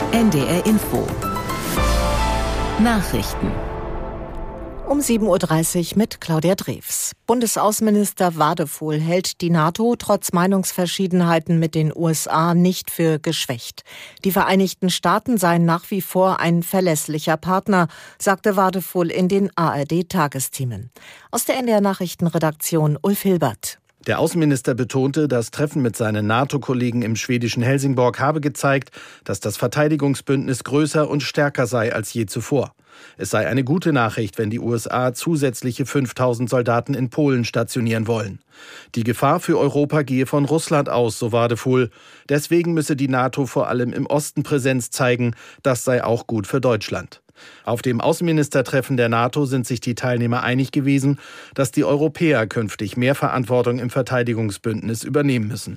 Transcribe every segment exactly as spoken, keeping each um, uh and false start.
N D R Info. Nachrichten. Um sieben Uhr dreißig mit Claudia Drews. Bundesaußenminister Wadefuhl hält die NATO trotz Meinungsverschiedenheiten mit den U S A nicht für geschwächt. Die Vereinigten Staaten seien nach wie vor ein verlässlicher Partner, sagte Wadefuhl in den A R D-Tagesthemen. Aus der N D R-Nachrichtenredaktion Ulf Hilbert. Der Außenminister betonte, das Treffen mit seinen NATO-Kollegen im schwedischen Helsingborg habe gezeigt, dass das Verteidigungsbündnis größer und stärker sei als je zuvor. Es sei eine gute Nachricht, wenn die U S A zusätzliche fünftausend Soldaten in Polen stationieren wollen. Die Gefahr für Europa gehe von Russland aus, so Wadefuhl. Deswegen müsse die NATO vor allem im Osten Präsenz zeigen. Das sei auch gut für Deutschland. Auf dem Außenministertreffen der NATO sind sich die Teilnehmer einig gewesen, dass die Europäer künftig mehr Verantwortung im Verteidigungsbündnis übernehmen müssen.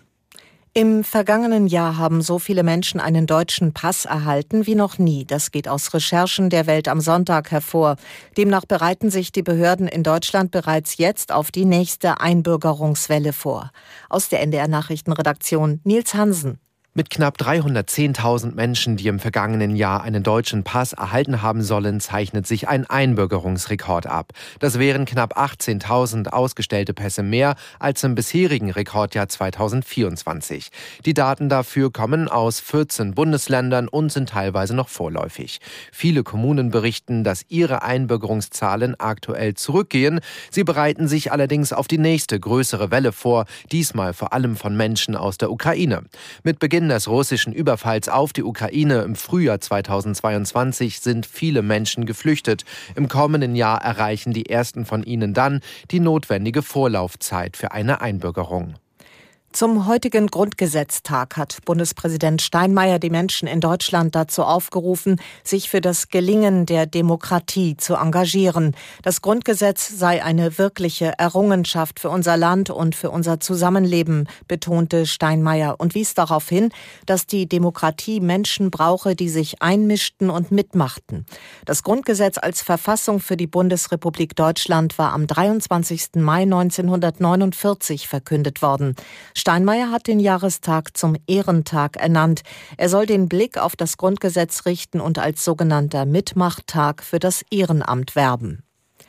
Im vergangenen Jahr haben so viele Menschen einen deutschen Pass erhalten wie noch nie. Das geht aus Recherchen der Welt am Sonntag hervor. Demnach bereiten sich die Behörden in Deutschland bereits jetzt auf die nächste Einbürgerungswelle vor. Aus der N D R-Nachrichtenredaktion Nils Hansen. Mit knapp dreihundertzehntausend Menschen, die im vergangenen Jahr einen deutschen Pass erhalten haben sollen, zeichnet sich ein Einbürgerungsrekord ab. Das wären knapp achtzehntausend ausgestellte Pässe mehr als im bisherigen Rekordjahr zweitausendvierundzwanzig. Die Daten dafür kommen aus vierzehn Bundesländern und sind teilweise noch vorläufig. Viele Kommunen berichten, dass ihre Einbürgerungszahlen aktuell zurückgehen. Sie bereiten sich allerdings auf die nächste größere Welle vor, diesmal vor allem von Menschen aus der Ukraine. Mit Beginn des russischen Überfalls auf die Ukraine im Frühjahr zweitausendzweiundzwanzig sind viele Menschen geflüchtet. Im kommenden Jahr erreichen die ersten von ihnen dann die notwendige Vorlaufzeit für eine Einbürgerung. Zum heutigen Grundgesetztag hat Bundespräsident Steinmeier die Menschen in Deutschland dazu aufgerufen, sich für das Gelingen der Demokratie zu engagieren. Das Grundgesetz sei eine wirkliche Errungenschaft für unser Land und für unser Zusammenleben, betonte Steinmeier und wies darauf hin, dass die Demokratie Menschen brauche, die sich einmischten und mitmachten. Das Grundgesetz als Verfassung für die Bundesrepublik Deutschland war am dreiundzwanzigsten Mai neunzehnhundertneunundvierzig verkündet worden. Steinmeier hat den Jahrestag zum Ehrentag ernannt. Er soll den Blick auf das Grundgesetz richten und als sogenannter Mitmachttag für das Ehrenamt werben.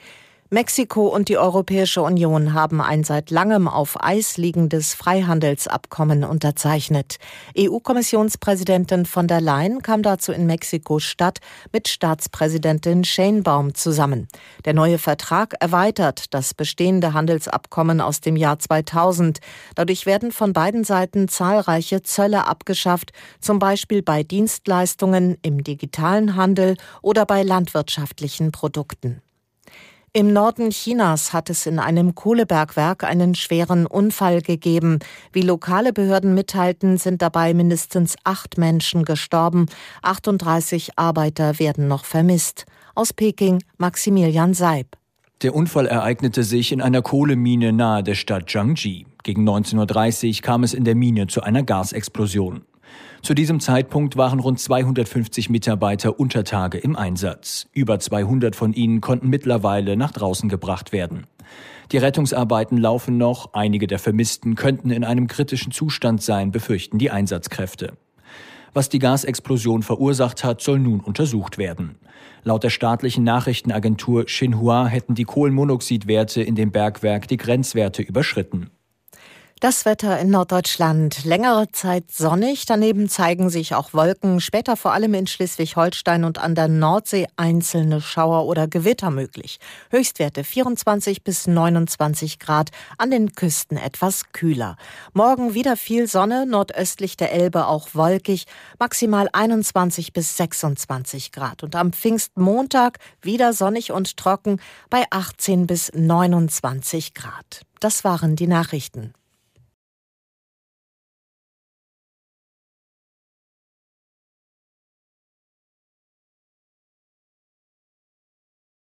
Mexiko und die Europäische Union haben ein seit langem auf Eis liegendes Freihandelsabkommen unterzeichnet. E U-Kommissionspräsidentin von der Leyen kam dazu in Mexiko-Stadt mit Staatspräsidentin Sheinbaum zusammen. Der neue Vertrag erweitert das bestehende Handelsabkommen aus dem Jahr zweitausend. Dadurch werden von beiden Seiten zahlreiche Zölle abgeschafft, zum Beispiel bei Dienstleistungen, im digitalen Handel oder bei landwirtschaftlichen Produkten. Im Norden Chinas hat es in einem Kohlebergwerk einen schweren Unfall gegeben. Wie lokale Behörden mitteilten, sind dabei mindestens acht Menschen gestorben. achtunddreißig Arbeiter werden noch vermisst. Aus Peking Maximilian Seib. Der Unfall ereignete sich in einer Kohlemine nahe der Stadt Jiangji. Gegen neunzehn Uhr dreißig kam es in der Mine zu einer Gasexplosion. Zu diesem Zeitpunkt waren rund zweihundertfünfzig Mitarbeiter unter Tage im Einsatz. Über zweihundert von ihnen konnten mittlerweile nach draußen gebracht werden. Die Rettungsarbeiten laufen noch. Einige der Vermissten könnten in einem kritischen Zustand sein, befürchten die Einsatzkräfte. Was die Gasexplosion verursacht hat, soll nun untersucht werden. Laut der staatlichen Nachrichtenagentur Xinhua hätten die Kohlenmonoxidwerte in dem Bergwerk die Grenzwerte überschritten. Das Wetter in Norddeutschland. Längere Zeit sonnig, daneben zeigen sich auch Wolken. Später vor allem in Schleswig-Holstein und an der Nordsee einzelne Schauer oder Gewitter möglich. Höchstwerte vierundzwanzig bis neunundzwanzig Grad, an den Küsten etwas kühler. Morgen wieder viel Sonne, nordöstlich der Elbe auch wolkig, maximal einundzwanzig bis sechsundzwanzig Grad. Und am Pfingstmontag wieder sonnig und trocken bei achtzehn bis neunundzwanzig Grad. Das waren die Nachrichten.